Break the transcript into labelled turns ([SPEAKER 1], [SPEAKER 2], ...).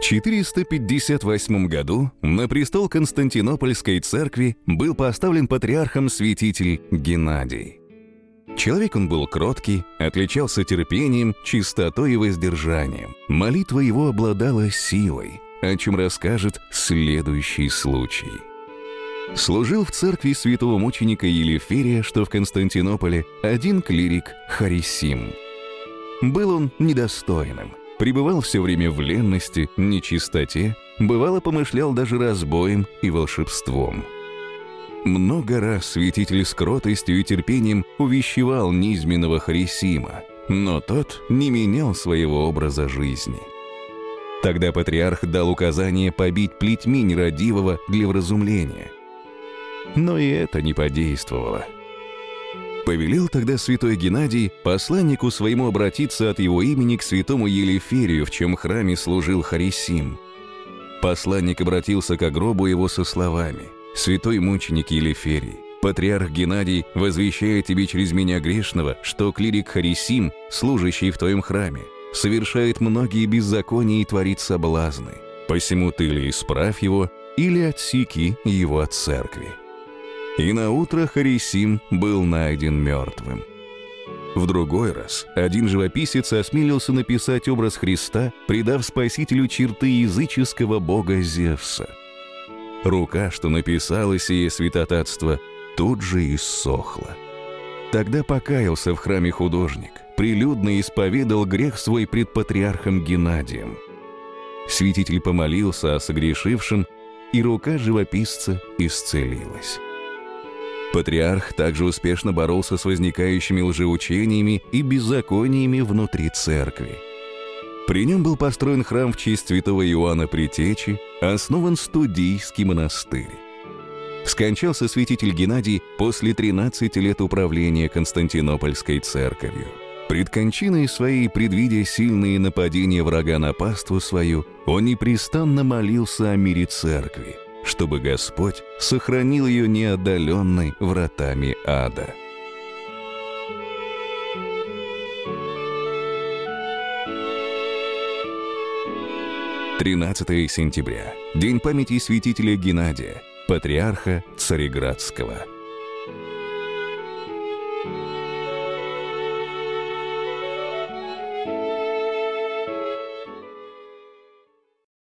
[SPEAKER 1] 458 году на престол Константинопольской церкви был поставлен патриархом святитель Геннадий. Человек он был кроткий, отличался терпением, чистотой и воздержанием. Молитва его обладала силой, о чем расскажет следующий случай. Служил в церкви святого мученика Елеферия, что в Константинополе, один клирик Харисим. Был он недостойным, пребывал все время в ленности, нечистоте, бывало помышлял даже разбоем и волшебством. Много раз святитель с кротостью и терпением увещевал низменного Харисима, но тот не менял своего образа жизни. Тогда патриарх дал указание побить плетьми нерадивого для вразумления. Но и это не подействовало. Повелел тогда святой Геннадий посланнику своему обратиться от его имени к святому Елеферию, в чем храме служил Харисим. Посланник обратился к гробу его со словами: «Святой мученик Елеферий, патриарх Геннадий возвещает тебе через меня грешного, что клирик Харисим, служащий в твоем храме, совершает многие беззакония и творит соблазны. Посему ты или исправь его, или отсеки его от церкви». И наутро Харисим был найден мертвым. В другой раз один живописец осмелился написать образ Христа, придав Спасителю черты языческого бога Зевса. Рука, что написала сие святотатство, тут же иссохла. Тогда покаялся в храме художник, прилюдно исповедал грех свой пред патриархом Геннадием. Святитель помолился о согрешившем, и рука живописца исцелилась. Патриарх также успешно боролся с возникающими лжеучениями и беззакониями внутри церкви. При нем был построен храм в честь святого Иоанна Предтечи, основан Студийский монастырь. Скончался святитель Геннадий после 13 лет управления Константинопольской церковью. Пред кончиной своей, предвидя сильные нападения врага на паству свою, он непрестанно молился о мире церкви, чтобы Господь сохранил ее неодоленной вратами ада. — 13 сентября. День памяти святителя Геннадия, патриарха Цареградского.